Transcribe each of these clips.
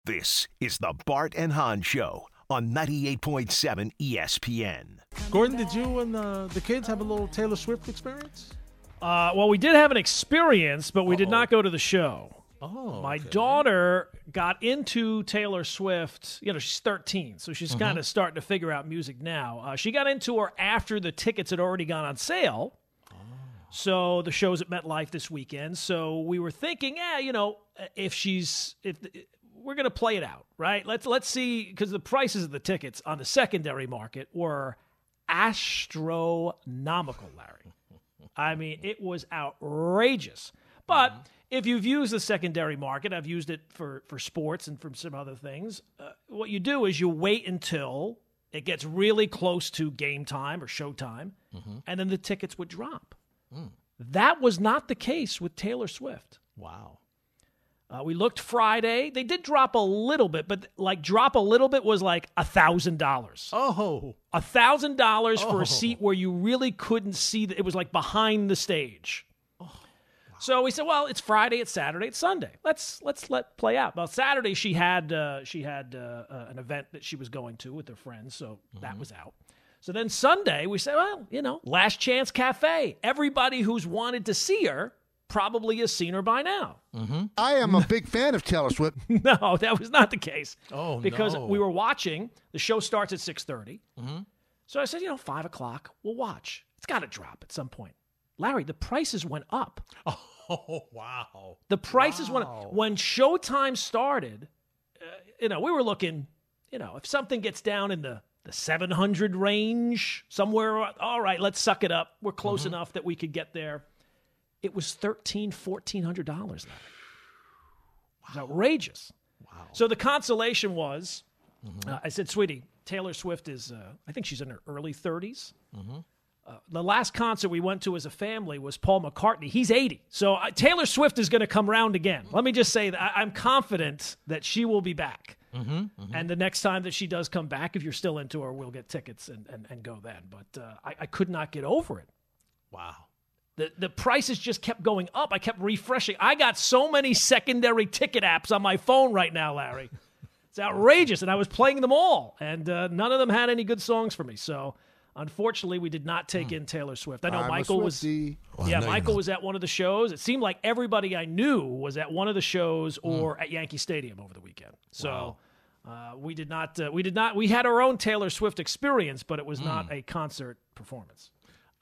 This is the Bart and Hahn Show on 98.7 ESPN. Gordon, did you and the kids have a little Taylor Swift experience? Well, we did have an experience, but we did not go to the show. Oh, My daughter got into Taylor Swift. You know, she's 13, so she's kind of starting to figure out music now. She got into her after the tickets had already gone on sale. So the show's at MetLife this weekend. So we were thinking, if we're going to play it out, right? Let's see, because the prices of the tickets on the secondary market were astronomical, Larry. I mean, it was outrageous. But if you've used the secondary market, I've used it for sports and for some other things, what you do is you wait until it gets really close to game time or show time, and then the tickets would drop. That was not the case with Taylor Swift. Wow. We looked Friday. They did drop a little bit, but drop a little bit was like $1,000. Oh. $1,000 for a seat where you really couldn't see. It was like behind the stage. So we said, well, it's Friday, it's Saturday, it's Sunday. Let's let play out. Well, Saturday she had an event that she was going to with her friends, so that was out. So then Sunday we said, well, Last Chance Cafe. Everybody who's wanted to see her probably has seen her by now. I am a big fan of Taylor Swift. No, that was not the case. Oh, because no. we were watching. The show starts at 6:30. So I said, 5 o'clock, we'll watch. It's got to drop at some point. Larry, the prices went up. Oh, wow. The prices went up. When Showtime started, we were looking, if something gets down in the 700 range, somewhere, all right, let's suck it up. We're close enough that we could get there. It was $1,300, $1,400, Larry. It was outrageous. Wow. So the consolation was, I said, sweetie, Taylor Swift is, I think she's in her early 30s. The last concert we went to as a family was Paul McCartney. He's 80. So Taylor Swift is going to come round again. Let me just say that I'm confident that she will be back. And the next time that she does come back, if you're still into her, we'll get tickets and go then. But I could not get over it. Wow. The prices just kept going up. I kept refreshing. I got so many secondary ticket apps on my phone right now, Larry. It's outrageous. And I was playing them all. And none of them had any good songs for me. So unfortunately, we did not take in Taylor Swift. I know Michael was. Michael was at one of the shows. It seemed like everybody I knew was at one of the shows or at Yankee Stadium over the weekend. So we did not. We had our own Taylor Swift experience, but it was not a concert performance.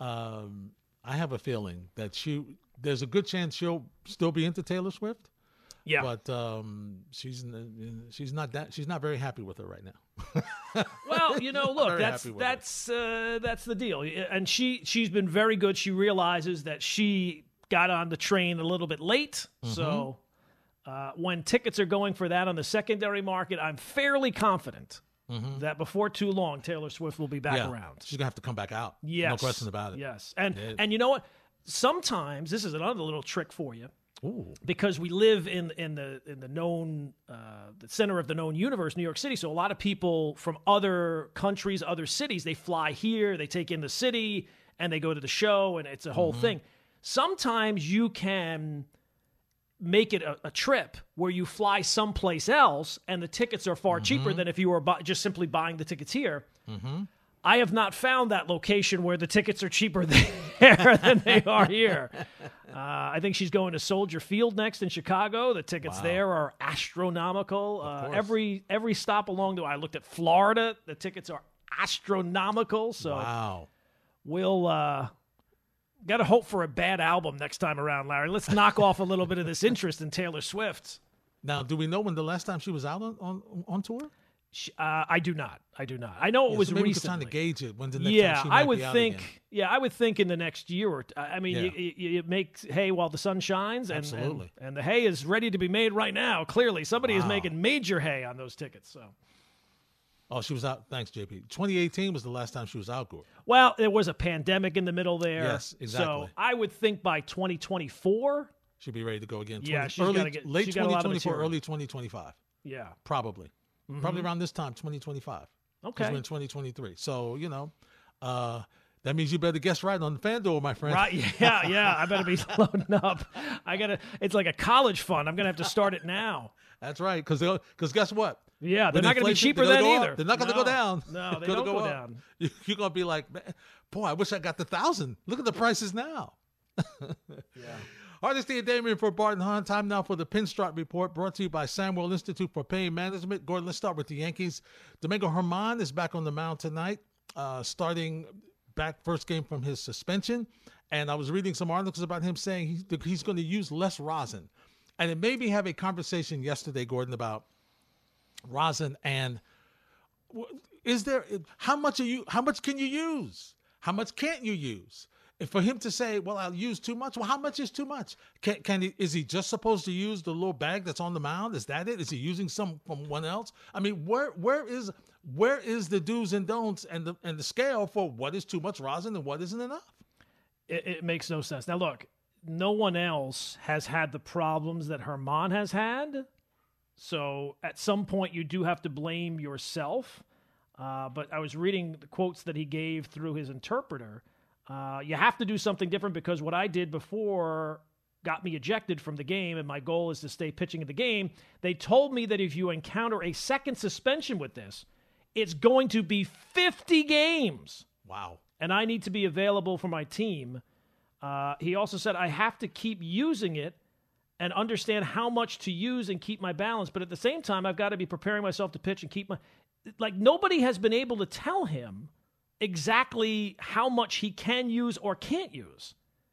I have a feeling that there's a good chance she'll still be into Taylor Swift. Yeah, but she's not very happy with her right now. Well, look, that's the deal, and she's been very good. She realizes that she got on the train a little bit late, so when tickets are going for that on the secondary market, I'm fairly confident that before too long, Taylor Swift will be back around. She's gonna have to come back out. Yes, no question about it. Yes, and you know what? Sometimes this is another little trick for you. Ooh. Because we live in the known the center of the known universe, New York City. So a lot of people from other countries, other cities, they fly here, they take in the city, and they go to the show, and it's a whole thing. Sometimes you can make it a trip where you fly someplace else, and the tickets are far cheaper than if you were just simply buying the tickets here. I have not found that location where the tickets are cheaper there than they are here. I think she's going to Soldier Field next in Chicago. The tickets there are astronomical. Every stop along the way. I looked at Florida. The tickets are astronomical. So we'll got to hope for a bad album next time around, Larry. Let's knock off a little bit of this interest in Taylor Swift. Now, do we know when the last time she was out on tour? I do not. I know it was so maybe recently. We're trying to gauge it. When's the next time she might be out again? I would think in the next year or I mean, you make hay while the sun shines, and the hay is ready to be made right now. Clearly, somebody is making major hay on those tickets. So, she was out. Thanks, JP. 2018 was the last time she was out, Gordon. Well, there was a pandemic in the middle there. Yes, exactly. So I would think by 2024 she'll be ready to go again. Yeah, she's late 2024, early 2025. Yeah, probably. Probably around this time, 2025. Okay. We're in 2023. So, that means you better guess right on the FanDuel, my friend. Right, yeah. I better be loading up. It's like a college fund. I'm going to have to start it now. That's right. Because guess what? Yeah, they're When not going to be inflation- cheaper they're then gonna go either. up. They're not going to go down. No, They're they gonna don't go up. down. You're going to be like, man, boy, I wish I got the 1,000. Look at the prices now. Hardesty and Damien for Bart and Hahn. Time now for the Pinstripe Report, brought to you by Samuel Institute for Pain Management. Gordon, let's start with the Yankees. Domingo Germán is back on the mound tonight, starting back first game from his suspension. And I was reading some articles about him saying he's going to use less rosin. And it made me have a conversation yesterday, Gordon, about rosin and how much can you use? How much can't you use? And for him to say, well, I'll use too much. Well, how much is too much? Is he just supposed to use the little bag that's on the mound? Is that it? Is he using some from one else? I mean, where is the do's and don'ts and the scale for what is too much rosin and what isn't enough? It makes no sense. Now, look, no one else has had the problems that Germán has had. So at some point, you do have to blame yourself. But I was reading the quotes that he gave through his interpreter. You have to do something different because what I did before got me ejected from the game, and my goal is to stay pitching in the game. They told me that if you encounter a second suspension with this, it's going to be 50 games. Wow. And I need to be available for my team. He also said, I have to keep using it and understand how much to use and keep my balance. But at the same time, I've got to be preparing myself to pitch and keep my... Like, nobody has been able to tell him exactly how much he can use or can't use.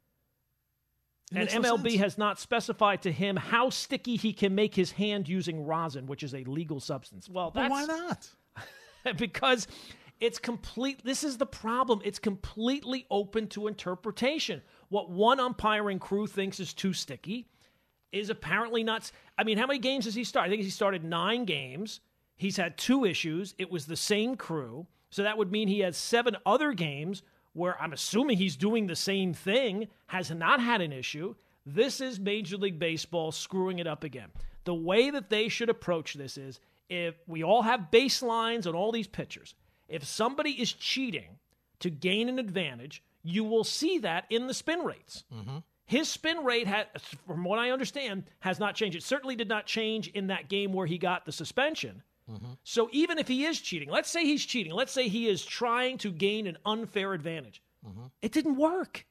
And MLB has not specified to him how sticky he can make his hand using rosin, which is a legal substance. Well, why not? Because it's this is the problem. It's completely open to interpretation. What one umpiring crew thinks is too sticky is apparently not. I mean, how many games has he started? I think he started 9 games. He's had 2 issues. It was the same crew. So that would mean he has 7 other games where I'm assuming he's doing the same thing, has not had an issue. This is Major League Baseball screwing it up again. The way that they should approach this is, if we all have baselines on all these pitchers, if somebody is cheating to gain an advantage, you will see that in the spin rates. Mm-hmm. His spin rate, from what I understand, has not changed. It certainly did not change in that game where he got the suspension. Mm-hmm. So even if he is cheating, let's say he's cheating. Let's say he is trying to gain an unfair advantage. Mm-hmm. It didn't work.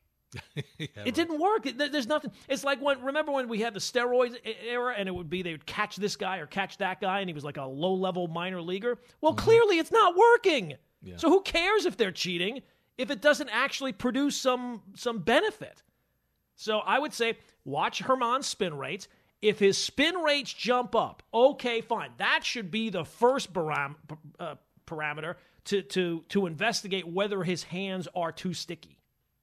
It didn't work. There's nothing. It's like remember when we had the steroids era and it would be they would catch this guy or catch that guy and he was like a low-level minor leaguer? Well, clearly it's not working. Yeah. So who cares if they're cheating if it doesn't actually produce some benefit? So I would say watch Germán's spin rates. If his spin rates jump up, okay, fine. That should be the first parameter to investigate whether his hands are too sticky.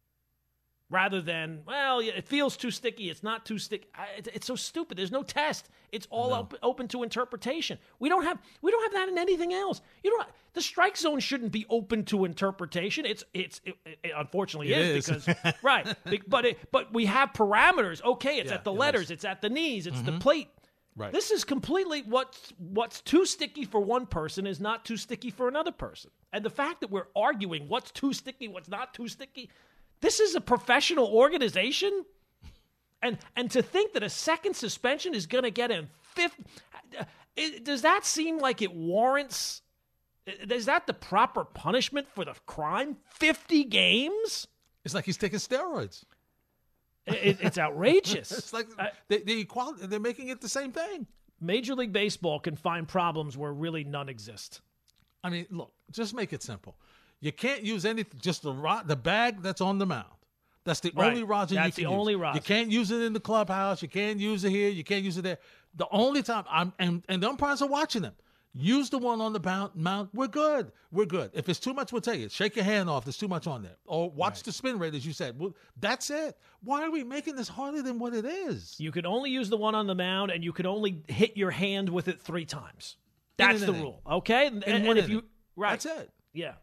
Rather than, well, it feels too sticky, it's not too sticky. It's so stupid. There's no test. It's all open to interpretation. We don't have that in anything else. The strike zone shouldn't be open to interpretation. It unfortunately is because right. But we have parameters. Okay, it's at the letters, it's at the knees, it's the plate. Right. This is completely what's too sticky for one person is not too sticky for another person. And the fact that we're arguing what's too sticky, what's not too sticky. This is a professional organization, and to think that a second suspension is going to get him 50, does that seem like it warrants? Is that the proper punishment for the crime? 50 games? It's like he's taking steroids. It's outrageous. It's like they're making it the same thing. Major League Baseball can find problems where really none exist. I mean, look, just make it simple. You can't use anything, just the bag that's on the mound. That's the only rosin you can use. That's the only rosin. You can't use it in the clubhouse. You can't use it here. You can't use it there. The only time, and the umpires are watching them. Use the one on the mound. We're good. We're good. If it's too much, we'll tell you. Shake your hand off. There's too much on there. Or watch the spin rate, as you said. Well, that's it. Why are we making this harder than what it is? You can only use the one on the mound, and you can only hit your hand with it 3 times. That's the rule. Okay? And if you that's it. Yeah.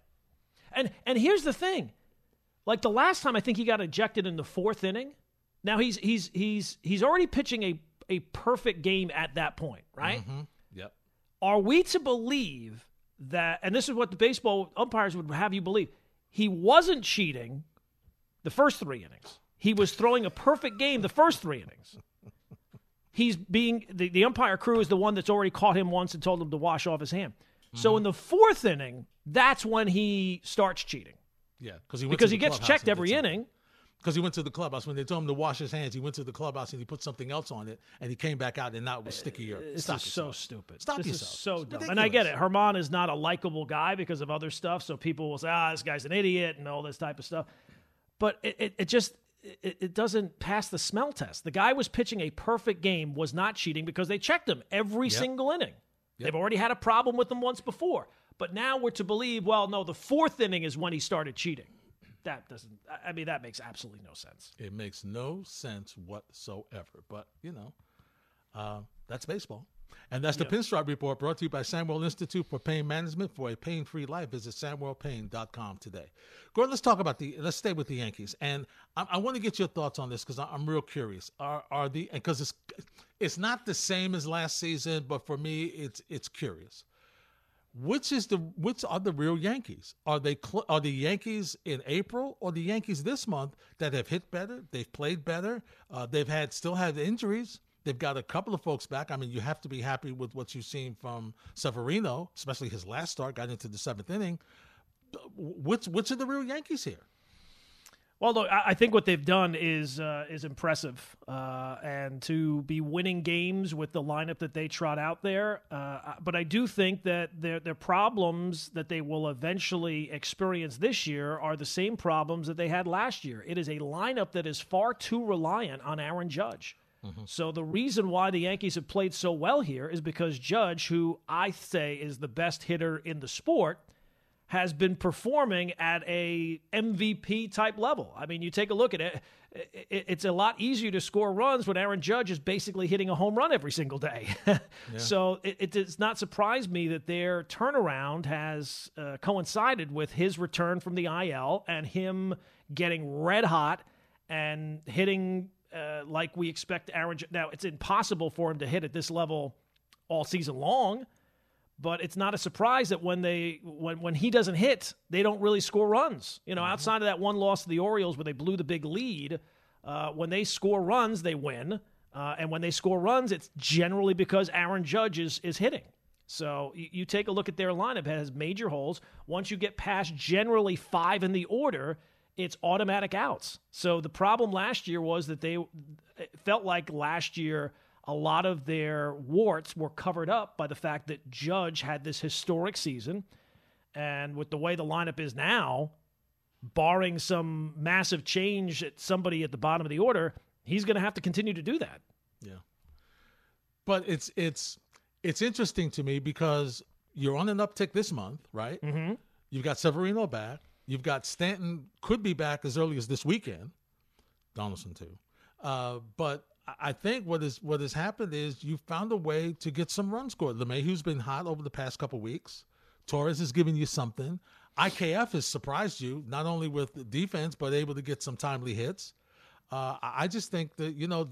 And here's the thing. Like the last time I think he got ejected in the 4th inning. Now he's already pitching a perfect game at that point, right? Mm-hmm. Yep. Are we to believe that, and this is what the baseball umpires would have you believe, he wasn't cheating the first 3 innings. He was throwing a perfect game the first 3 innings. he's being the umpire crew is the one that's already caught him once and told him to wash off his hand. Mm-hmm. So in the fourth inning, that's when he starts cheating. Yeah, because he gets checked every inning. Because he went to the clubhouse. When they told him to wash his hands, he went to the clubhouse and he put something else on it, and he came back out and now it was stickier. This is so stupid. Stop this yourself. Is so dumb. Ridiculous. And I get it. Herman is not a likable guy because of other stuff, so people will say, this guy's an idiot and all this type of stuff. But it doesn't pass the smell test. The guy was pitching a perfect game, was not cheating because they checked him every single inning. Yep. They've already had a problem with him once before. But now we're to believe, the fourth inning is when he started cheating. That makes absolutely no sense. It makes no sense whatsoever. But, that's baseball. And that's the Pinstripe Report, brought to you by Samuel Institute for Pain Management. For a pain-free life, visit SamuelPain.com today. Gordon, let's stay with the Yankees. And I want to get your thoughts on this because I'm real curious. Because it's not the same as last season, but for me, it's curious. Which are the real Yankees? Are the Yankees in April or the Yankees this month that have hit better? They've played better. They've still had injuries. They've got a couple of folks back. I mean, you have to be happy with what you've seen from Severino, especially his last start, got into the seventh inning. Which are the real Yankees here? Well, look, I think what they've done is impressive, and to be winning games with the lineup that they trot out there. But I do think that their problems that they will eventually experience this year are the same problems that they had last year. It is a lineup that is far too reliant on Aaron Judge. Mm-hmm. So the reason why the Yankees have played so well here is because Judge, who I say is the best hitter in the sport, has been performing at a MVP type level. I mean, you take a look at it, it's a lot easier to score runs when Aaron Judge is basically hitting a home run every single day. So it does not surprise me that their turnaround has coincided with his return from the IL and him getting red hot and hitting like we expect Aaron Judge. Now, it's impossible for him to hit at this level all season long, but it's not a surprise that when he doesn't hit, they don't really score runs. Outside of that one loss to the Orioles where they blew the big lead, when they score runs, they win. And when they score runs, it's generally because Aaron Judge is hitting. So you take a look at their lineup. It has major holes. Once you get past generally 5 in the order, it's automatic outs. So the problem last year was that it felt like last year a lot of their warts were covered up by the fact that Judge had this historic season. And with the way the lineup is now, barring some massive change at somebody at the bottom of the order, he's going to have to continue to do that. Yeah. But it's interesting to me because you're on an uptick this month, right? Mm-hmm. You've got Severino back. You've got Stanton could be back as early as this weekend. Donaldson too. But I think what has happened is you found a way to get some runs scored. LeMahieu's been hot over the past couple weeks. Torres has given you something. IKF has surprised you, not only with the defense, but able to get some timely hits. I just think that,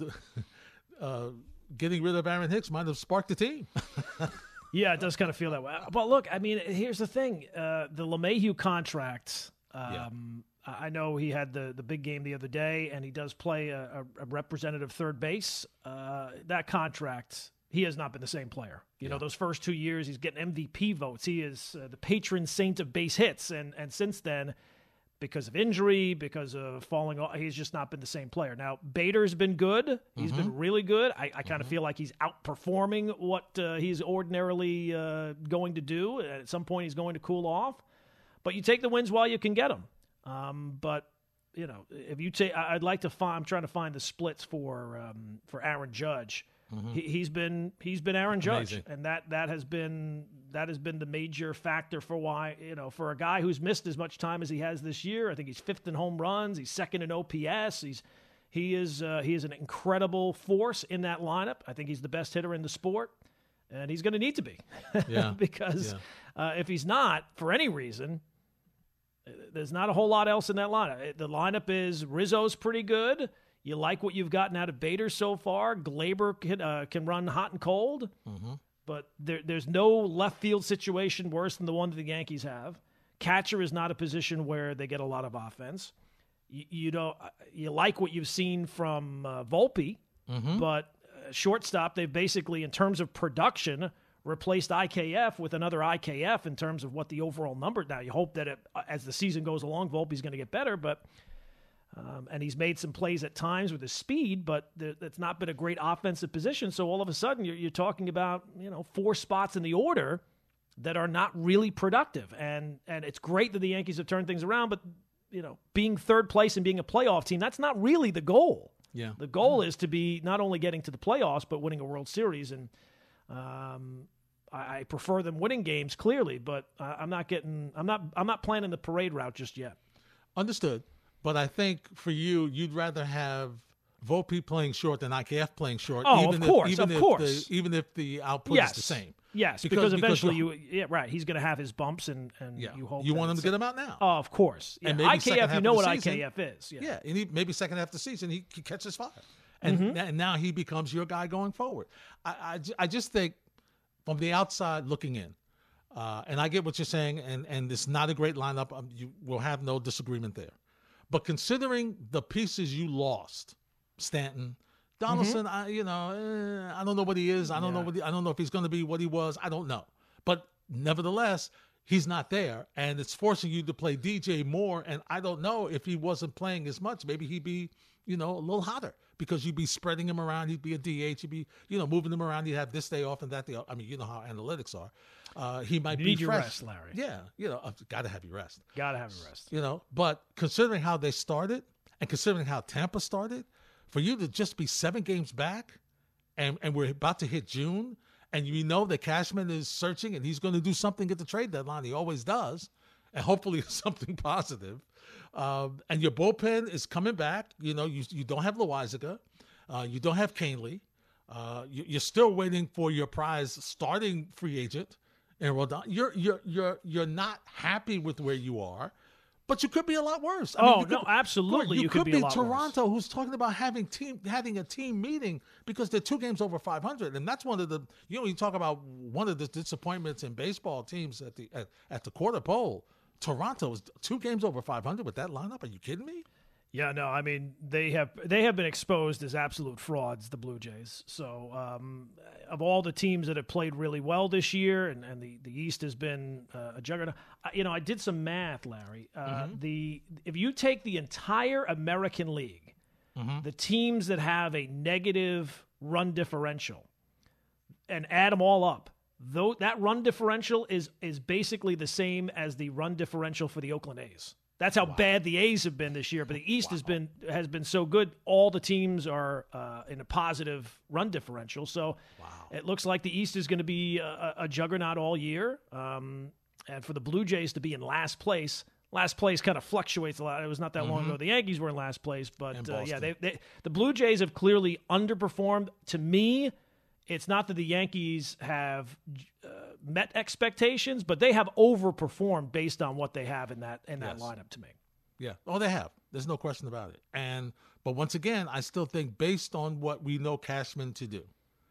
getting rid of Aaron Hicks might have sparked the team. Yeah, it does kind of feel that way. But look, I mean, here's the thing. The LeMahieu contract, I know he had the big game the other day, and he does play a representative third base. That contract, he has not been the same player. You know, those first 2 years, he's getting MVP votes. He is the patron saint of base hits. And since then, because of injury, because of falling off, he's just not been the same player. Now, Bader's been good. He's been really good. I kind of feel like he's outperforming what he's ordinarily going to do. At some point, he's going to cool off. But you take the wins while you can get them. But if you take, I'd like to find. I'm trying to find the splits for Aaron Judge. He's been Aaron Judge, amazing. And that has been the major factor for why, for a guy who's missed as much time as he has this year. I think he's 5th in home runs. He's 2nd in OPS. He is an incredible force in that lineup. I think he's the best hitter in the sport, and he's going to need to be, because if he's not for any reason, there's not a whole lot else in that lineup. The lineup is Rizzo's pretty good. You like what you've gotten out of Bader so far. Glaber can run hot and cold, but there's no left field situation worse than the one that the Yankees have. Catcher is not a position where they get a lot of offense. You like what you've seen from Volpe, but shortstop, they've basically, in terms of production, replaced IKF with another IKF in terms of what the overall number. Now, you hope that as the season goes along, Volpe's going to get better, but and he's made some plays at times with his speed, but it's not been a great offensive position. So all of a sudden, you're talking about 4 spots in the order that are not really productive, and it's great that the Yankees have turned things around, but being third place and being a playoff team, that's not really the goal. Yeah, the goal is to be not only getting to the playoffs but winning a World Series, and I prefer them winning games clearly, but I'm not planning the parade route just yet. Understood. But I think for you, you'd rather have Volpe playing short than IKF playing short. Oh, of course. Even if the output is the same. Yes, because eventually he's going to have his bumps, and you hope you want him to get him out now. Oh, of course. Yeah. And maybe IKF, you know what IKF is. Yeah, and maybe second half of the season he catches fire, and now he becomes your guy going forward. I just think from the outside looking in, and I get what you're saying, and it's not a great lineup. You will have no disagreement there. But considering the pieces you lost, Stanton, Donaldson, I don't know what he is. I don't know if he's going to be what he was. I don't know. But nevertheless, he's not there, and it's forcing you to play DJ more. And I don't know if he wasn't playing as much. Maybe he'd be, a little hotter because you'd be spreading him around. He'd be a DH. You'd be, moving him around. You'd have this day off and that day off. I mean, you know how analytics are. He might need be your fresh. Rest, Larry. Yeah, got to have your rest. Got to have your rest. But considering how they started and considering how Tampa started, for you to just be 7 games back, and we're about to hit June, and you know that Cashman is searching and he's going to do something at the trade deadline. He always does, and hopefully something positive. And your bullpen is coming back. You don't have Loaisiga. You don't have Canely. You're still waiting for your prize starting free agent. And you're not happy with where you are, but you could be a lot worse. Absolutely. You could be a lot Toronto, worse. who's talking about having a team meeting because they're 2 games over 500, and that's one of the you talk about one of the disappointments in baseball teams at the quarter pole. Toronto is 2 games over 500 with that lineup. Are you kidding me? Yeah, no, I mean, they have been exposed as absolute frauds, the Blue Jays. So of all the teams that have played really well this year, and the East has been a juggernaut, I did some math, Larry. If you take the entire American League, the teams that have a negative run differential, and add them all up, though that run differential is basically the same as the run differential for the Oakland A's. That's how bad the A's have been this year, but the East has been so good. All the teams are in a positive run differential, so it looks like the East is going to be a juggernaut all year. And for the Blue Jays to be in last place kind of fluctuates a lot. It was not that long ago the Yankees were in last place, but the Blue Jays have clearly underperformed. To me, it's not that the Yankees have met expectations, but they have overperformed based on what they have in that lineup to me. Yeah. Oh, they have. There's no question about it. But once again, I still think based on what we know Cashman to do,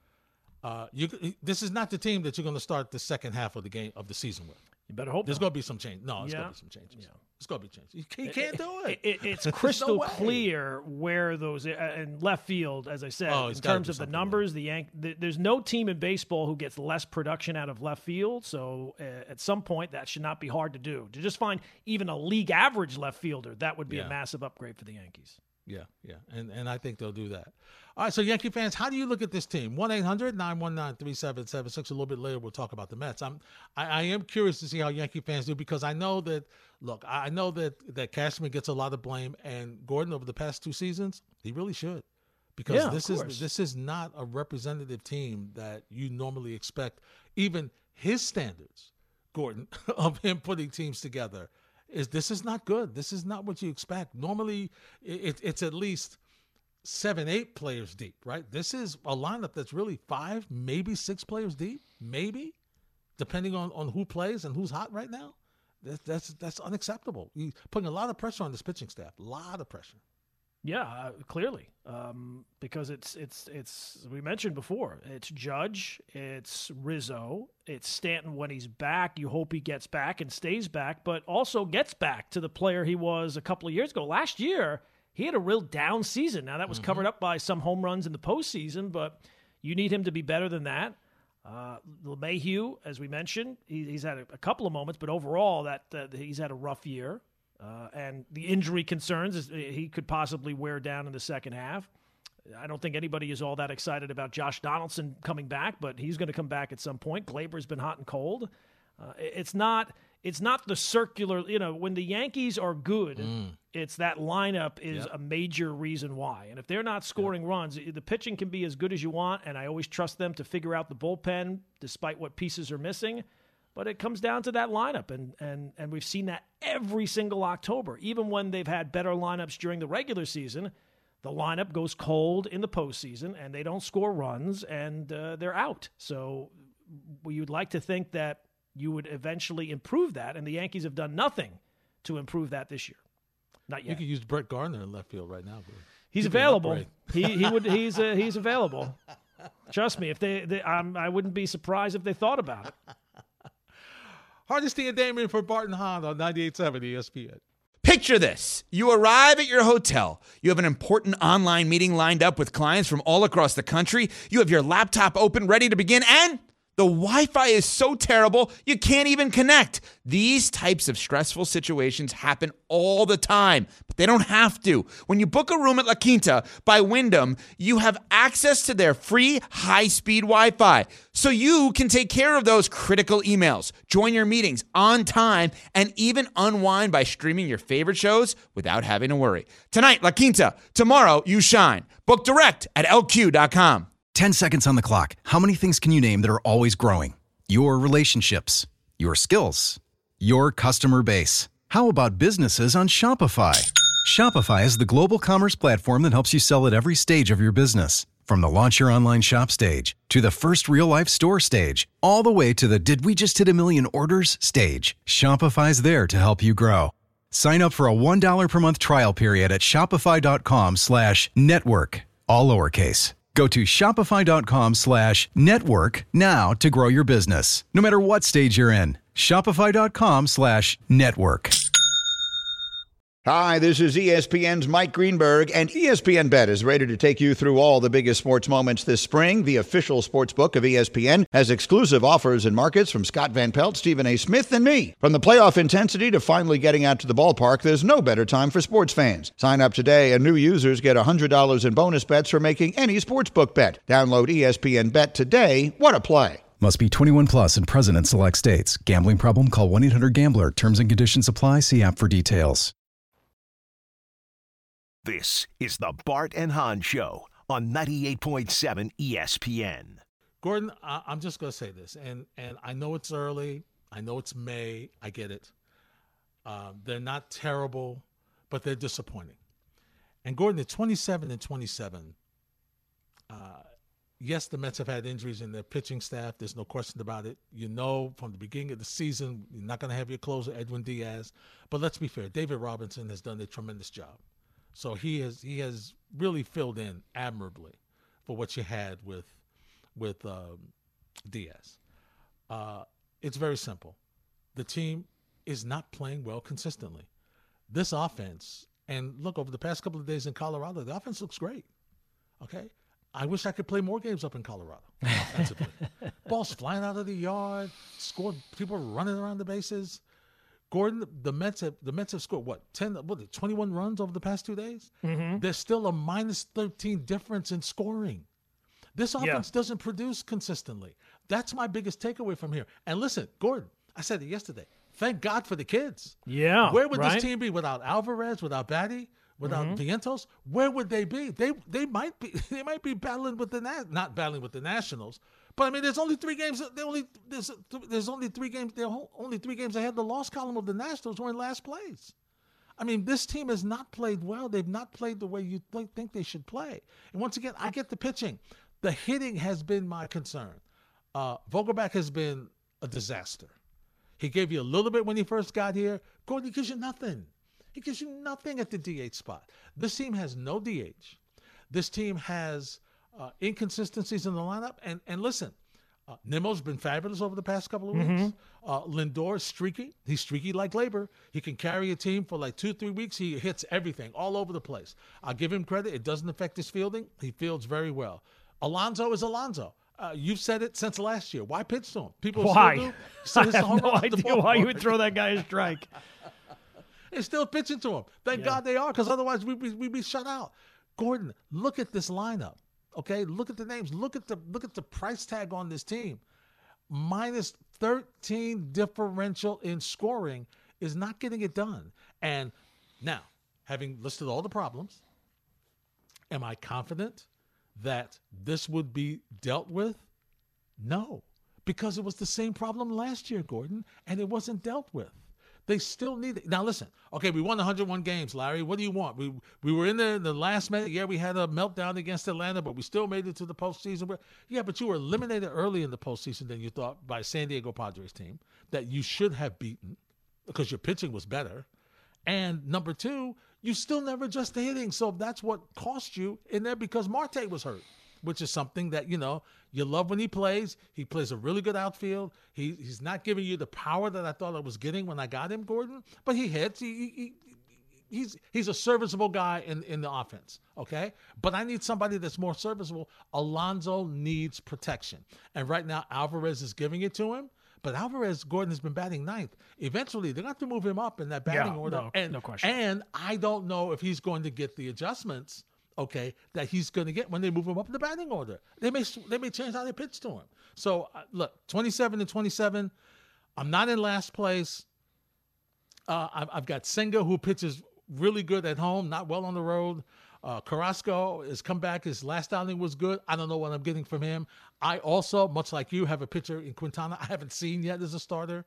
this is not the team that you're going to start the second half of the season with. You better hope there's going to be some change. No, there's going to be some changes. Yeah. It's going to be changes. He can't do it. It's crystal clear where those in left field, as I said, in terms of the numbers. There's no team in baseball who gets less production out of left field. So at some point, that should not be hard to do. To just find even a league average left fielder, that would be a massive upgrade for the Yankees. Yeah, and I think they'll do that. All right, so Yankee fans, how do you look at this team? 1-800-919-3776. A little bit later, we'll talk about the Mets. I am curious to see how Yankee fans do because I know that Cashman gets a lot of blame, and Gordon over the past 2 seasons, he really should. Because this is not a representative team that you normally expect. Even his standards, Gordon, of him putting teams together, this is not good. This is not what you expect. Normally, it's at least 7-8 players deep, right? This is a lineup that's really 5, maybe 6 players deep, maybe, depending on who plays and who's hot right now. That's unacceptable. You're putting a lot of pressure on this pitching staff. A lot of pressure. Yeah, clearly, because it's we mentioned before. It's Judge, it's Rizzo, it's Stanton when he's back. You hope he gets back and stays back, but also gets back to the player he was a couple of years ago. Last year, he had a real down season. Now that was covered up by some home runs in the postseason, but You need him to be better than that. LeMahieu, as we mentioned, he's had a couple of moments, but overall he's had a rough year. And the injury concerns is he could possibly wear down in the second half. I don't think anybody is all that excited about Josh Donaldson coming back, but he's going to come back at some point. Glaber's been hot and cold. It's not the circular, when the Yankees are good, it's that lineup is a major reason why. And if they're not scoring runs, the pitching can be as good as you want, and I always trust them to figure out the bullpen despite what pieces are missing. But it comes down to that lineup, and we've seen that every single October. Even when they've had better lineups during the regular season, the lineup goes cold in the postseason, and they don't score runs, and they're out. So you'd like to think that you would eventually improve that, and the Yankees have done nothing to improve that this year. Not yet. You could use Brett Gardner in left field right now. He's available. He's available. Trust me. If I wouldn't be surprised if they thought about it. Hardesty and Damien for Bart and Hahn on 98.7 ESPN. Picture this. You arrive at your hotel. You have an important online meeting lined up with clients from all across the country. You have your laptop open, ready to begin, and the Wi-Fi is so terrible, you can't even connect. These types of stressful situations happen all the time, but they don't have to. When you book a room at La Quinta by Wyndham, you have access to their free high-speed Wi-Fi, so you can take care of those critical emails, join your meetings on time, and even unwind by streaming your favorite shows without having to worry. Tonight, La Quinta. Tomorrow, you shine. Book direct at LQ.com. 10 seconds on the clock. How many things can you name that are always growing? Your relationships, your skills, your customer base. How about businesses on Shopify? Shopify is the global commerce platform that helps you sell at every stage of your business. From the launch your online shop stage to the first real-life store stage, all the way to the did we just hit a million orders stage. Shopify's there to help you grow. Sign up for a $1 per month trial period at shopify.com/network, all lowercase. Go to shopify.com/network now to grow your business, no matter what stage you're in. Shopify.com/network. Hi, this is ESPN's Mike Greenberg, and ESPN Bet is ready to take you through all the biggest sports moments this spring. The official sports book of ESPN has exclusive offers and markets from Scott Van Pelt, Stephen A. Smith, and me. From the playoff intensity to finally getting out to the ballpark, there's no better time for sports fans. Sign up today, and new users get $100 in bonus bets for making any sportsbook bet. Download ESPN Bet today. What a play. Must be 21 plus and present in select states. Gambling problem? Call 1-800-GAMBLER. Terms and conditions apply. See app for details. This is the Bart and Hahn Show on 98.7 ESPN. Gordon, I'm just going to say this, and I know it's early. I know it's May. I get it. They're not terrible, but they're disappointing. And Gordon, they're 27-27. Yes, the Mets have had injuries in their pitching staff. There's no question about it. You know from the beginning of the season, you're not going to have your closer, Edwin Diaz. But let's be fair. David Robinson has done a tremendous job. So he has really filled in admirably for what you had with Diaz. It's very simple. The team is not playing well consistently. This offense, and look, over the past couple of days in Colorado, the offense looks great. Okay? I wish I could play more games up in Colorado offensively. Balls flying out of the yard, scored, people running around the bases. Gordon, the Mets have scored 21 runs over the past 2 days? Mm-hmm. There's still a -13 difference in scoring. This offense doesn't produce consistently. That's my biggest takeaway from here. And listen, Gordon, I said it yesterday. Thank God for the kids. Yeah. Where would this team be without Alvarez, without Batty, without Vientos? Where would they be? They might be battling with not battling with the Nationals. But I mean, there's only 3 games. There's only 3 games. There are only 3 games ahead. The loss column of the Nationals were in last place. I mean, this team has not played well. They've not played the way you think they should play. And once again, I get the pitching. The hitting has been my concern. Vogelbach has been a disaster. He gave you a little bit when he first got here. Gordon, he gives you nothing. He gives you nothing at the DH spot. This team has no DH. This team has inconsistencies in the lineup. And listen, Nimmo's been fabulous over the past couple of weeks. Lindor is streaky. He's streaky like Glaber. He can carry a team for like 2-3 weeks. He hits everything all over the place. I'll give him credit. It doesn't affect his fielding. He fields very well. Alonso is Alonso. You've said it since last year. Why pitch to him? People why? Still do. I have no idea why you would throw that guy a strike. They're still pitching to him. Thank God they are, because otherwise we'd be shut out. Gordon, look at this lineup. Okay, look at the names. Look at the price tag on this team. Minus 13 differential in scoring is not getting it done. And now, having listed all the problems, am I confident that this would be dealt with? No, because it was the same problem last year, Gordon, and it wasn't dealt with. They still need it. Now, listen. Okay, we won 101 games, Larry. What do you want? We were in there in the last minute. Yeah, we had a meltdown against Atlanta, but we still made it to the postseason. Yeah, but you were eliminated early in the postseason than you thought by San Diego Padres team that you should have beaten because your pitching was better. And number two, you still never adjust the hitting. So that's what cost you in there because Marte was hurt, which is something that, you love when he plays. He plays a really good outfield. He's not giving you the power that I thought I was getting when I got him, Gordon, but he hits. He's a serviceable guy in the offense, okay? But I need somebody that's more serviceable. Alonso needs protection. And right now, Alvarez is giving it to him. But Alvarez, Gordon, has been batting ninth. Eventually, they're going to have to move him up in that batting order. No question. And I don't know if he's going to get the adjustments, okay, that he's going to get when they move him up in the batting order. They may change how they pitch to him. So, look, 27-27. I'm not in last place. I've got Senga, who pitches really good at home, not well on the road. Carrasco has come back. His last outing was good. I don't know what I'm getting from him. I also, much like you, have a pitcher in Quintana I haven't seen yet as a starter.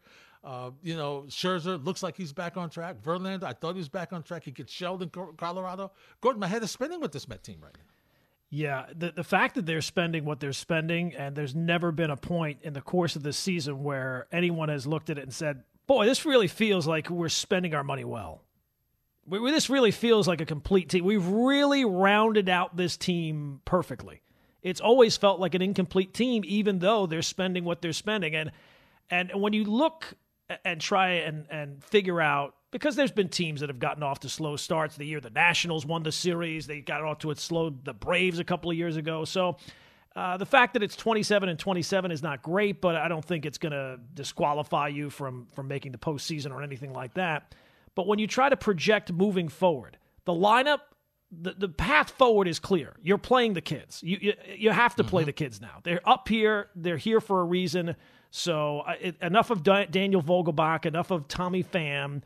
Scherzer looks like he's back on track. Verlander, I thought he was back on track. He gets shelled in Colorado. Gordon, my head is spinning with this Met team right now. Yeah, the fact that they're spending what they're spending, and there's never been a point in the course of this season where anyone has looked at it and said, boy, this really feels like we're spending our money well. This really feels like a complete team. We've really rounded out this team perfectly. It's always felt like an incomplete team, even though they're spending what they're spending. And when you look and try and figure out, because there's been teams that have gotten off to slow starts. The year the Nationals won the series, they got off to the Braves a couple of years ago. So the fact that it's 27-27 is not great, but I don't think it's going to disqualify you from making the postseason or anything like that. But when you try to project moving forward, the lineup, the path forward is clear. You're playing the kids. You have to play the kids now. They're up here. They're here for a reason. So enough of Daniel Vogelbach, enough of Tommy Pham.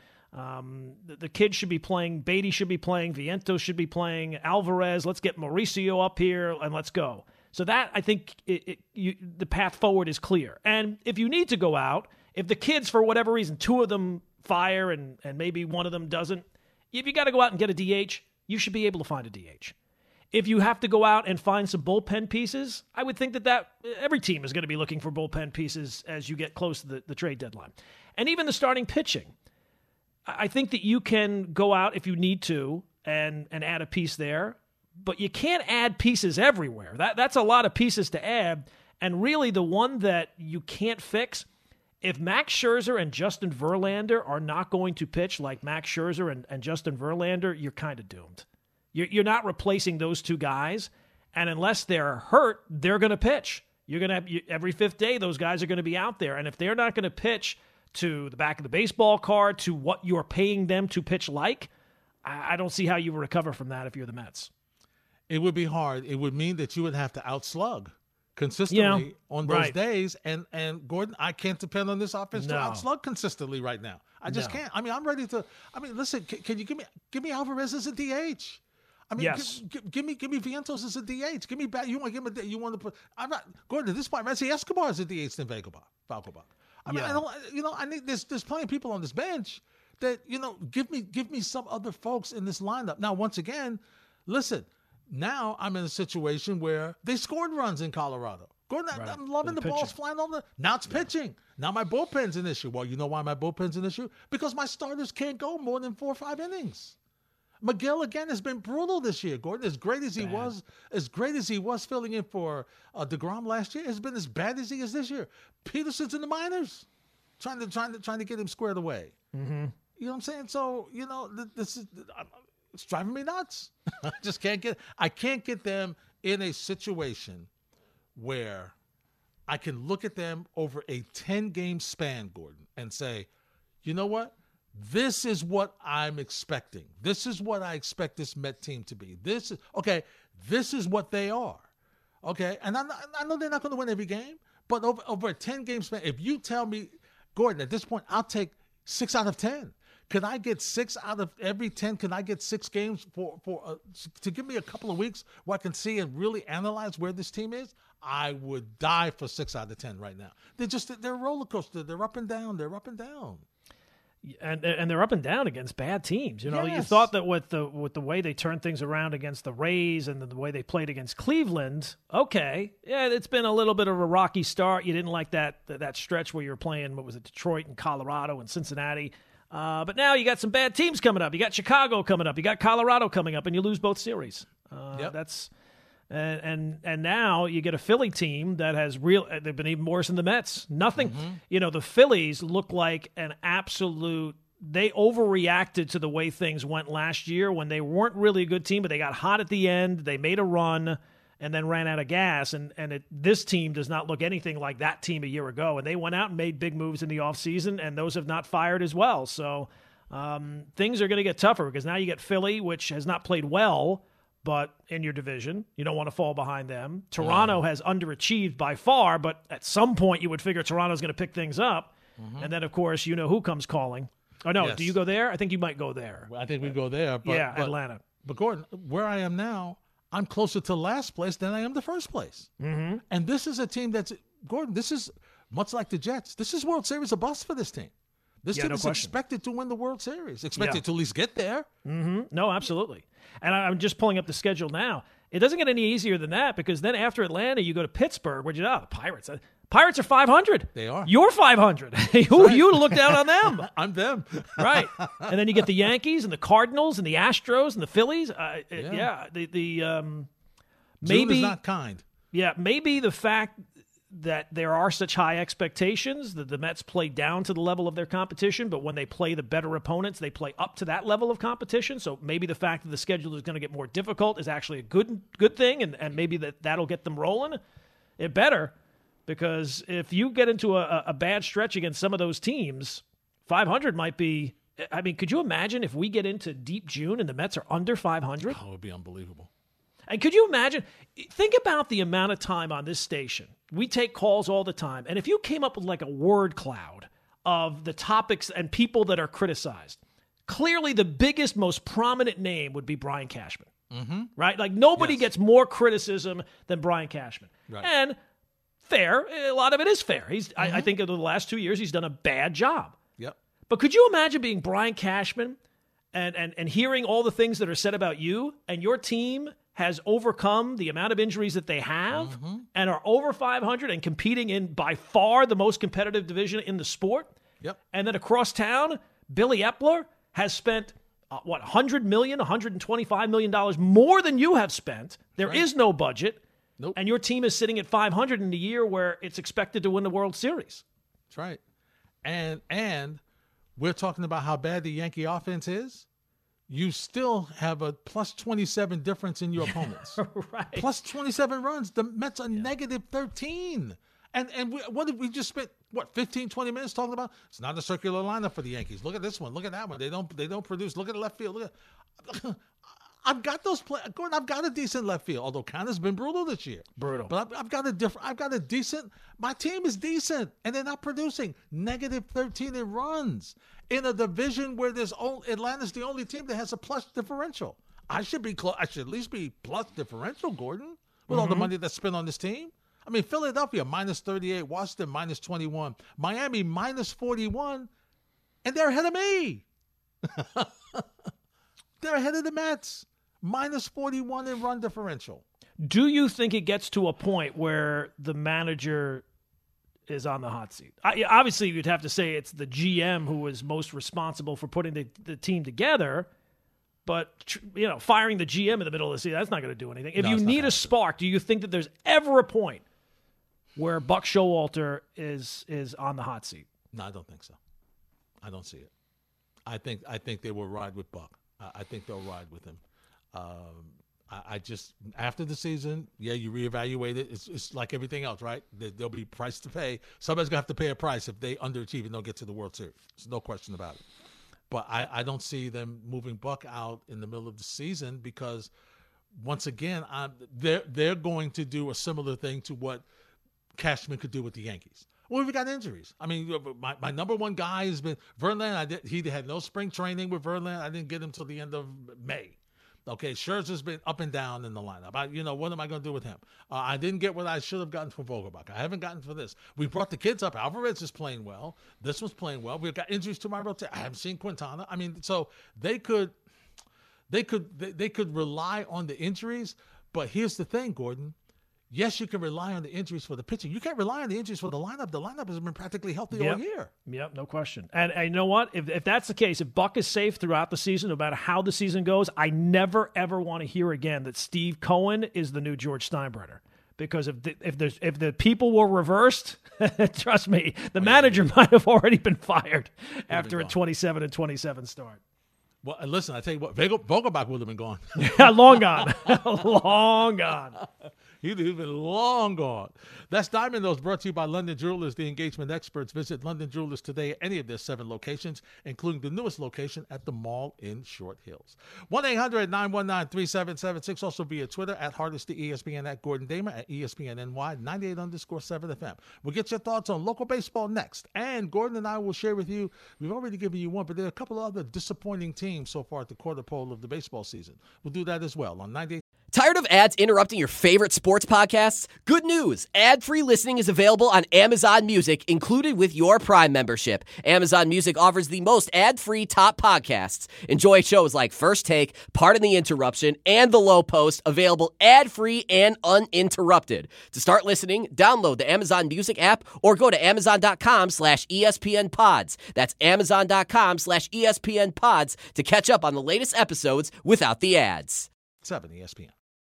The kids should be playing. Beatty should be playing. Vientos should be playing. Alvarez, let's get Mauricio up here and let's go. So that, I think, the path forward is clear. And if you need to go out, if the kids, for whatever reason, two of them fire and maybe one of them doesn't, if you got to go out and get a DH, you should be able to find a DH. If you have to go out and find some bullpen pieces, I would think that every team is going to be looking for bullpen pieces as you get close to the trade deadline. And even the starting pitching. I think that you can go out if you need to and add a piece there, but you can't add pieces everywhere. That's a lot of pieces to add. And really the one that you can't fix, if Max Scherzer and Justin Verlander are not going to pitch like Max Scherzer and Justin Verlander, you're kind of doomed. You're not replacing those two guys, and unless they're hurt, they're going to pitch. You're going to have every fifth day, those guys are going to be out there, and if they're not going to pitch to the back of the baseball card, to what you're paying them to pitch like, I don't see how you recover from that if you're the Mets. It would be hard. It would mean that you would have to outslug consistently on those days. And Gordon, I can't depend on this offense to outslug consistently right now. I just can't. I mean, I'm ready to. I mean, listen. Can you give me Alvarez as a DH? I mean, yes. Give me Vientos as a DH. Give me back. You want to give him you want to put. I'm not Gordon at this point. I see Escobar as a DH than Vogelbach. I mean, I don't. I need there's plenty of people on this bench that give me some other folks in this lineup. Now, once again, listen. Now I'm in a situation where they scored runs in Colorado. Gordon, right. I'm loving the balls flying on the. Now it's pitching. Now my bullpen's an issue. Well, you know why my bullpen's an issue? Because my starters can't go more than 4 or 5 innings. Miguel again has been brutal this year. Gordon, as great as he was filling in for DeGrom last year, has been as bad as he is this year. Peterson's in the minors, trying to get him squared away. Mm-hmm. You know what I'm saying? So this is. It's driving me nuts. I can't get them in a situation where I can look at them over a 10-game span, Gordon, and say, you know what? This is what I'm expecting. This is what I expect this Met team to be. This is what they are. Okay, and I know they're not going to win every game, but over a 10-game span, if you tell me, Gordon, at this point, I'll take 6 out of 10. Could I get 6 out of every 10? Can I get 6 games to give me a couple of weeks where I can see and really analyze where this team is? I would die for 6 out of 10 right now. They're a roller coaster. They're up and down. They're up and down. And they're up and down against bad teams. You know, yes. You thought that with the way they turned things around against the Rays and the way they played against Cleveland, okay, yeah, it's been a little bit of a rocky start. You didn't like that stretch where you were playing, what was it, Detroit and Colorado and Cincinnati. But now you got some bad teams coming up. You got Chicago coming up. You got Colorado coming up, and you lose both series. That's and now you get a Philly team that has they've been even worse than the Mets. Nothing. Mm-hmm. You know, the Phillies look like an absolute. They overreacted to the way things went last year when they weren't really a good team, but they got hot at the end. They made a run and then ran out of gas. This team does not look anything like that team a year ago. And they went out and made big moves in the offseason, and those have not fired as well. So things are going to get tougher because now you get Philly, which has not played well, but in your division, you don't want to fall behind them. Toronto has underachieved by far, but at some point you would figure Toronto's going to pick things up. Mm-hmm. And then, of course, you know who comes calling. Oh, no, yes. Do you go there? I think you might go there. Well, I think we go there. But, Atlanta. But, Gordon, where I am now, I'm closer to last place than I am the first place. Mm-hmm. And this is a team that's – Gordon, this is much like the Jets. This is World Series a bust for this team. This team is expected to win the World Series, expected to at least get there. Mm-hmm. No, absolutely. And I'm just pulling up the schedule now. It doesn't get any easier than that because then after Atlanta, you go to Pittsburgh, where the Pirates. Pirates are 500. They are. You're 500. Who are you to look down on them? I'm them. Right. And then you get the Yankees and the Cardinals and the Astros and the Phillies. Maybe June is not kind. Yeah, maybe the fact that there are such high expectations that the Mets play down to the level of their competition, but when they play the better opponents, they play up to that level of competition. So maybe the fact that the schedule is going to get more difficult is actually a good thing, and maybe that'll get them rolling. It better, because if you get into a bad stretch against some of those teams, 500 might be – I mean, could you imagine if we get into deep June and the Mets are under 500? Oh, it would be unbelievable. And could you imagine – think about the amount of time on this station. We take calls all the time. And if you came up with like a word cloud of the topics and people that are criticized, clearly the biggest, most prominent name would be Brian Cashman. Mm-hmm. Right? Like nobody gets more criticism than Brian Cashman. Right. And fair, a lot of it is fair. I think over the last 2 years he's done a bad job. Yep. But could you imagine being Brian Cashman and hearing all the things that are said about you and your team has overcome the amount of injuries that they have and are over 500 and competing in by far the most competitive division in the sport? Yep. And then across town, Billy Epler has spent, $100 million, $125 million more than you have spent. There is no budget. Nope. And your team is sitting at 500 in a year where it's expected to win the World Series. That's right. And we're talking about how bad the Yankee offense is. You still have a plus 27 difference in your opponents. Right. Plus 27 runs. The Mets are negative 13. And what did we just spent, 15, 20 minutes talking about? It's not a circular lineup for the Yankees. Look at this one. Look at that one. They don't produce. Look at the left field. Look at I've got those Gordon, I've got a decent left field, although Connor's been brutal this year. Brutal. But I've got a decent, my team is decent, and they're not producing. Negative 13 in runs in a division where Atlanta's the only team that has a plus differential. I should at least be plus differential, Gordon, with all the money that's spent on this team. I mean, Philadelphia minus 38, Washington minus 21, Miami minus 41, and they're ahead of me. They're ahead of the Mets. Minus 41 in run differential. Do you think it gets to a point where the manager is on the hot seat? Obviously, you'd have to say it's the GM who is most responsible for putting the team together. But, firing the GM in the middle of the season, that's not going to do anything. If you need a spark, do you think that there's ever a point where Buck Showalter is on the hot seat? No, I don't think so. I don't see it. I think they will ride with Buck. I think they'll ride with him. I just, after the season, you reevaluate it. It's like everything else, right? There'll be price to pay. Somebody's going to have to pay a price if they underachieve and don't get to the World Series. There's no question about it. But I don't see them moving Buck out in the middle of the season because, once again, they're going to do a similar thing to what Cashman could do with the Yankees. Well, we've got injuries. I mean, my number one guy has been Verlander. He had no spring training with Verlander. I didn't get him till the end of May. Okay, Scherzer's been up and down in the lineup. What am I going to do with him? I didn't get what I should have gotten from Vogelbach. I haven't gotten for this. We brought the kids up. Alvarez is playing well. This one's playing well. We've got injuries to my rotation. I haven't seen Quintana. I mean, so they could rely on the injuries. But here's the thing, Gordon. Yes, you can rely on the injuries for the pitching. You can't rely on the injuries for the lineup. The lineup has been practically healthy all year. Yep, no question. And you know what? If that's the case, if Buck is safe throughout the season, no matter how the season goes, I never, ever want to hear again that Steve Cohen is the new George Steinbrenner. Because if the people were reversed, trust me, the manager might have already been fired after a 27-27 start. Well, listen, I tell you what, Vogelbach would have been gone. Long gone. Long gone. He'd been long gone. That's Diamond Those, brought to you by London Jewelers, the engagement experts. Visit London Jewelers today at any of their 7 locations, including the newest location at the mall in Short Hills. 1-800-919-3776. Also via Twitter at Hardesty ESPN, at Gordon Damer, at ESPNNY 98_7 FM. We'll get your thoughts on local baseball next. And Gordon and I will share with you, we've already given you one, but there are a couple of other disappointing teams so far at the quarter pole of the baseball season. We'll do that as well on 98. Tired of ads interrupting your favorite sports podcasts? Good news! Ad-free listening is available on Amazon Music, included with your Prime membership. Amazon Music offers the most ad-free top podcasts. Enjoy shows like First Take, Pardon the Interruption, and The Low Post, available ad-free and uninterrupted. To start listening, download the Amazon Music app or go to Amazon.com/ESPN Pods. That's Amazon.com/ESPN Pods to catch up on the latest episodes without the ads. 7 ESPN.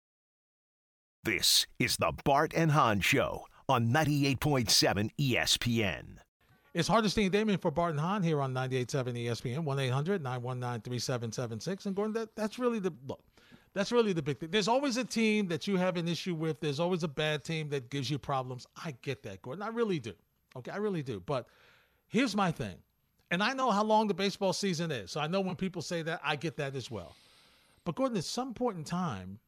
This is the Bart and Hahn Show on 98.7 ESPN. It's Hardesty and Damien for Bart and Hahn here on 98.7 ESPN, 1-800-919-3776. And Gordon, that's really the big thing. There's always a team that you have an issue with. There's always a bad team that gives you problems. I get that, Gordon. I really do. Okay, I really do. But here's my thing. And I know how long the baseball season is. So I know when people say that, I get that as well. But Gordon, at some point in time,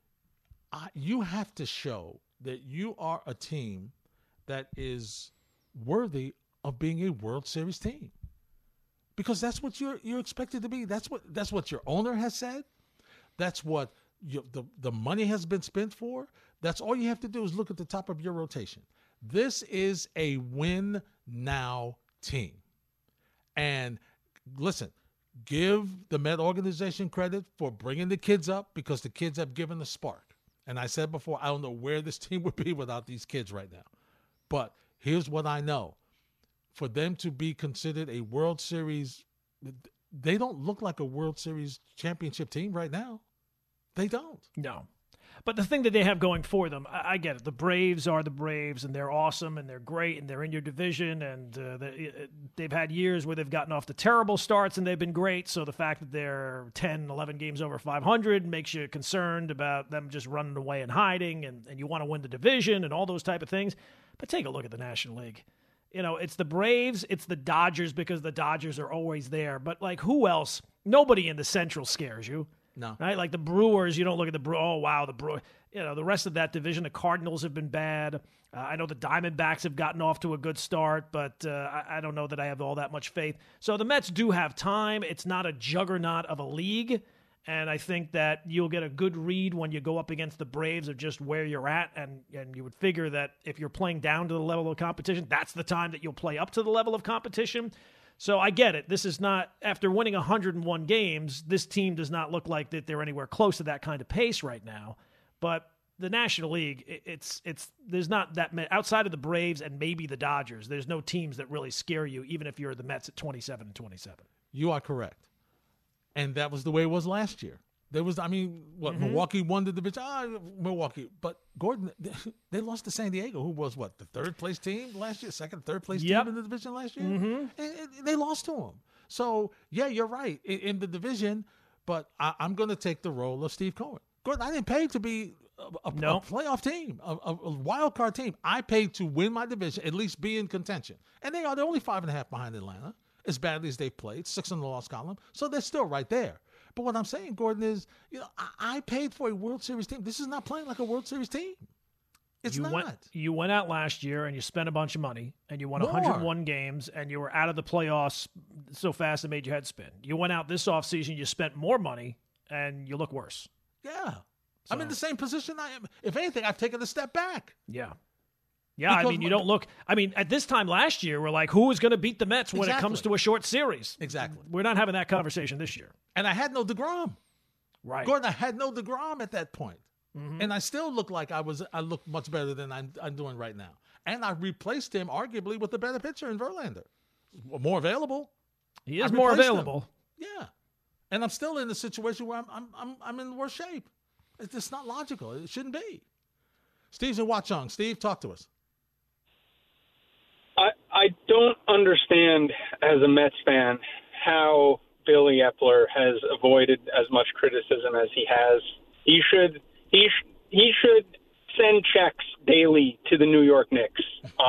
you have to show that you are a team that is worthy of being a World Series team, because that's what you're expected to be. That's what your owner has said. That's what the money has been spent for. That's all you have to do is look at the top of your rotation. This is a win now team, and listen. Give the Met organization credit for bringing the kids up, because the kids have given a spark. And I said before, I don't know where this team would be without these kids right now. But here's what I know. For them to be considered a World Series, they don't look like a World Series championship team right now. They don't. No. But the thing that they have going for them, I get it. The Braves are the Braves, and they're awesome, and they're great, and they're in your division, and they've had years where they've gotten off to terrible starts, and they've been great. So the fact that they're 10, 11 games over 500 makes you concerned about them just running away and hiding, and you want to win the division and all those type of things. But take a look at the National League. You know, it's the Braves, it's the Dodgers, because the Dodgers are always there. But, like, who else? Nobody in the Central scares you. No. Right? Like the Brewers, you don't look at the Brewers. Oh, wow, the Brewers. You know, the rest of that division, the Cardinals have been bad. I know the Diamondbacks have gotten off to a good start, but I don't know that I have all that much faith. So the Mets do have time. It's not a juggernaut of a league, and I think that you'll get a good read when you go up against the Braves of just where you're at, and you would figure that if you're playing down to the level of competition, that's the time that you'll play up to the level of competition. So I get it. This is not, after winning 101 games, this team does not look like that they're anywhere close to that kind of pace right now. But the National League, it's there's not that many, outside of the Braves and maybe the Dodgers, there's no teams that really scare you, even if you're the Mets at 27-27. You are correct. And that was the way it was last year. There was, Milwaukee won the division. Milwaukee. But Gordon, they lost to San Diego, who was the third-place team last year? Third-place team in the division last year? Mm-hmm. And they lost to them. So, yeah, you're right in the division, but I'm going to take the role of Steve Cohen. Gordon, I didn't pay to be a playoff team, a wild card team. I paid to win my division, at least be in contention. And they're only 5.5 behind Atlanta, as badly as they've played, 6 in the loss column. So they're still right there. But what I'm saying, Gordon, is I paid for a World Series team. This is not playing like a World Series team. It's not. You went out last year and you spent a bunch of money and you won 101 games and you were out of the playoffs so fast it made your head spin. You went out this offseason, you spent more money, and you look worse. Yeah. So. I'm in the same position I am. If anything, I've taken a step back. Yeah. Yeah, because you don't look – at this time last year, we're like, who is going to beat the Mets when it comes to a short series? Exactly. We're not having that conversation this year. And I had no DeGrom. Right. Gordon, I had no DeGrom at that point. Mm-hmm. And I still look like I look much better than I'm doing right now. And I replaced him arguably with a better pitcher in Verlander. More available. He is more available. Him. Yeah. And I'm still in the situation where I'm in worse shape. It's just not logical. It shouldn't be. Steve's in Watchung. Steve, talk to us. I don't understand as a Mets fan how Billy Epler has avoided as much criticism as he has. He should send checks daily to the New York Knicks.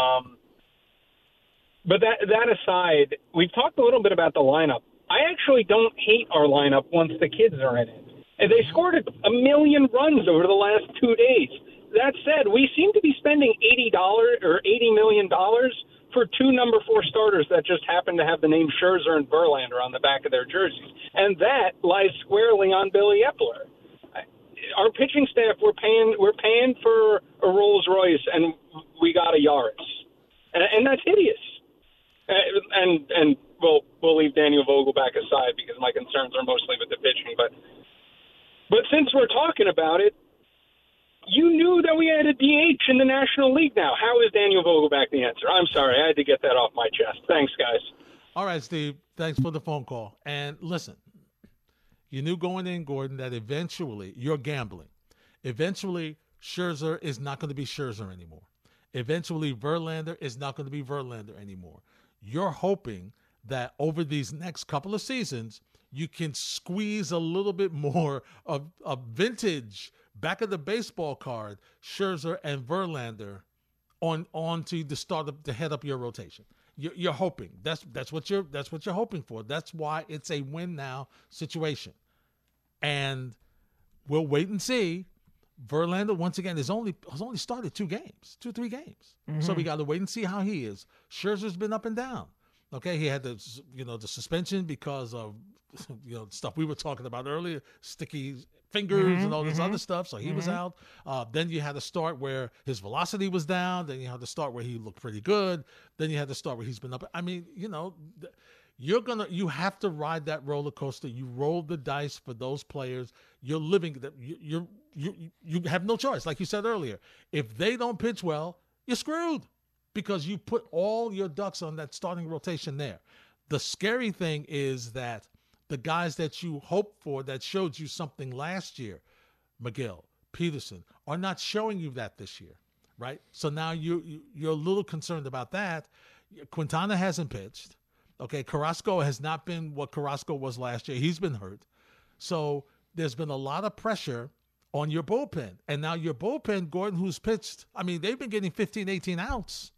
But that aside, we've talked a little bit about the lineup. I actually don't hate our lineup once the kids are in it. And they scored a million runs over the last 2 days. That said, we seem to be spending $80 or $80 million for 2 number 4 starters that just happen to have the name Scherzer and Verlander on the back of their jerseys. And that lies squarely on Billy Epler. Our pitching staff, we're paying for a Rolls Royce, and we got a Yaris, and that's hideous. And we'll leave Daniel Vogelbach aside because my concerns are mostly with the pitching. But since we're talking about it, you knew that we had a DH in the National League now. How is Daniel Vogelbach the answer? I'm sorry, I had to get that off my chest. Thanks, guys. All right, Steve. Thanks for the phone call. And listen. You knew going in, Gordon, that eventually you're gambling. Eventually, Scherzer is not going to be Scherzer anymore. Eventually, Verlander is not going to be Verlander anymore. You're hoping that over these next couple of seasons, you can squeeze a little bit more of a vintage back of the baseball card, Scherzer and Verlander, onto the start to head up your rotation. You're hoping. That's what you're hoping for. That's why it's a win now situation. And we'll wait and see. Verlander once again has only started 2 games, 2-3 games. Mm-hmm. So we got to wait and see how he is. Scherzer's been up and down. Okay, he had the suspension because of stuff we were talking about earlier, sticky fingers and all this other stuff. So he was out. Then you had a start where his velocity was down. Then you had to start where he looked pretty good. Then you had to start where he's been up. I mean, you have to ride that roller coaster. You roll the dice for those players. You're living that. You have no choice. Like you said earlier, if they don't pitch well, you're screwed because you put all your ducks on that starting rotation there. The scary thing is that the guys that you hoped for that showed you something last year, McGill, Peterson, are not showing you that this year, right? So now you're a little concerned about that. Quintana hasn't pitched. Okay, Carrasco has not been what Carrasco was last year. He's been hurt. So there's been a lot of pressure on your bullpen. And now your bullpen, Gordon, who's pitched, I mean, they've been getting 15, 18 outs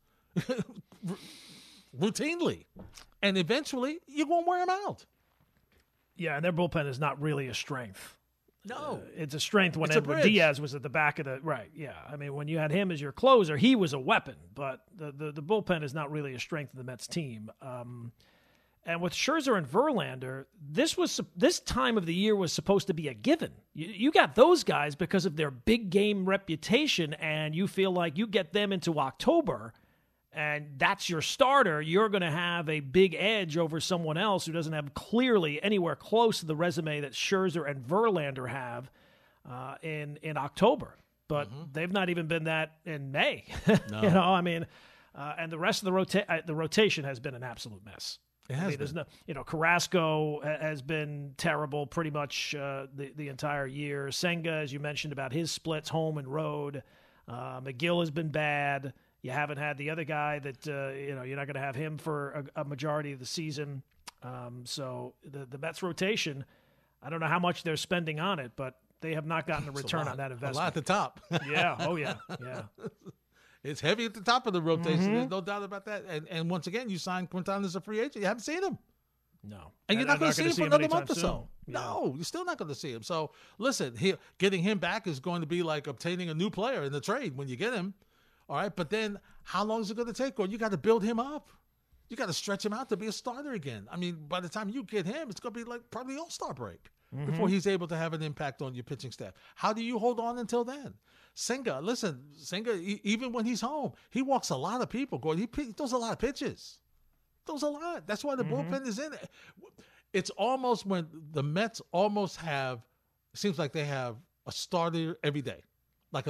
routinely. And eventually, you're going to wear them out. Yeah, and their bullpen is not really a strength. No. It's a strength when Edward Diaz was at the back of the – right, yeah. I mean, when you had him as your closer, he was a weapon. But the bullpen is not really a strength of the Mets team. And with Scherzer and Verlander, this time of the year was supposed to be a given. You got those guys because of their big game reputation, and you feel like you get them into October – and that's your starter, you're going to have a big edge over someone else who doesn't have clearly anywhere close to the resume that Scherzer and Verlander have in October. But they've not even been that in May. No. And the rest of the rotation has been an absolute mess. It has been. There's Carrasco has been terrible pretty much the entire year. Senga, as you mentioned about his splits, home and road. McGill has been bad. You haven't had the other guy that, you're not going to have him for a majority of the season. So the Mets rotation, I don't know how much they're spending on it, but They have not gotten a return on that investment. A lot at the top. Yeah. Oh, yeah. Yeah. It's heavy at the top of the rotation. There's no doubt about that. And once again, you signed Quintana as a free agent. You haven't seen him. No. And you're not going to see him for another month or so. Yeah. No, you're still not going to see him. So, listen, getting him back is going to be like obtaining a new player in the trade when you get him. All right? But then how long is it going to take? Or you got to build him up. You got to stretch him out to be a starter again. I mean, by the time you get him, it's going to be like probably All-Star break before he's able to have an impact on your pitching staff. How do you hold on until then? Senga, even when he's home, he walks a lot of people. Gordon, he throws a lot of pitches. Throws a lot. That's why the bullpen is in it. It's almost when the Mets almost have, it seems like they have a starter every day. Like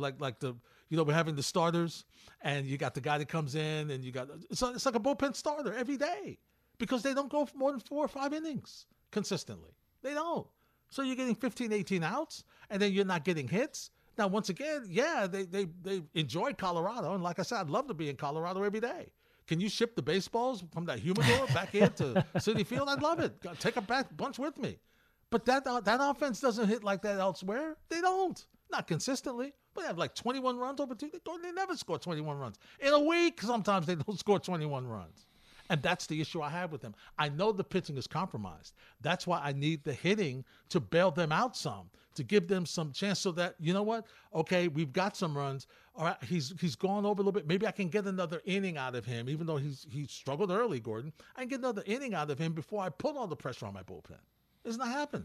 we're having the starters, and you got the guy that comes in, and you got it's like a bullpen starter every day because they don't go for more than 4 or 5 innings consistently. They don't. So you're getting 15, 18 outs, and then you're not getting hits. Now, once again, yeah, they enjoy Colorado, and like I said, I'd love to be in Colorado every day. Can you ship the baseballs from that humidor back here to Citi Field? I'd love it. Take a bunch with me. But that offense doesn't hit like that elsewhere. They don't. Not consistently. But they have like 21 runs over 2. They never score 21 runs. In a week, sometimes they don't score 21 runs. And that's the issue I have with them. I know the pitching is compromised. That's why I need the hitting to bail them out some, to give them some chance so that, you know what? Okay, we've got some runs. All right, he's gone over a little bit. Maybe I can get another inning out of him, even though he struggled early, Gordon. I can get another inning out of him before I put all the pressure on my bullpen. It's not happening.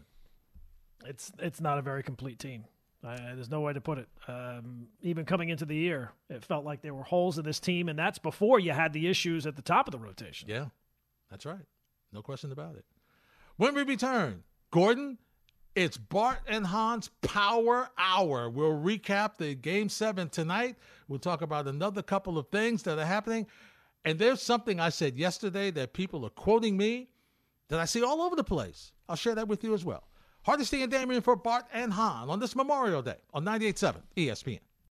It's not a very complete team. There's no way to put it. Even coming into the year, it felt like there were holes in this team, and that's before you had the issues at the top of the rotation. Yeah, that's right. No question about it. When we return, Gordon, it's Bart and Hahn's Power Hour. We'll recap the Game 7 tonight. We'll talk about another couple of things that are happening. And there's something I said yesterday that people are quoting me that I see all over the place. I'll share that with you as well. Hardesty and Damien for Bart and Hahn on this Memorial Day on 98.7 ESPN.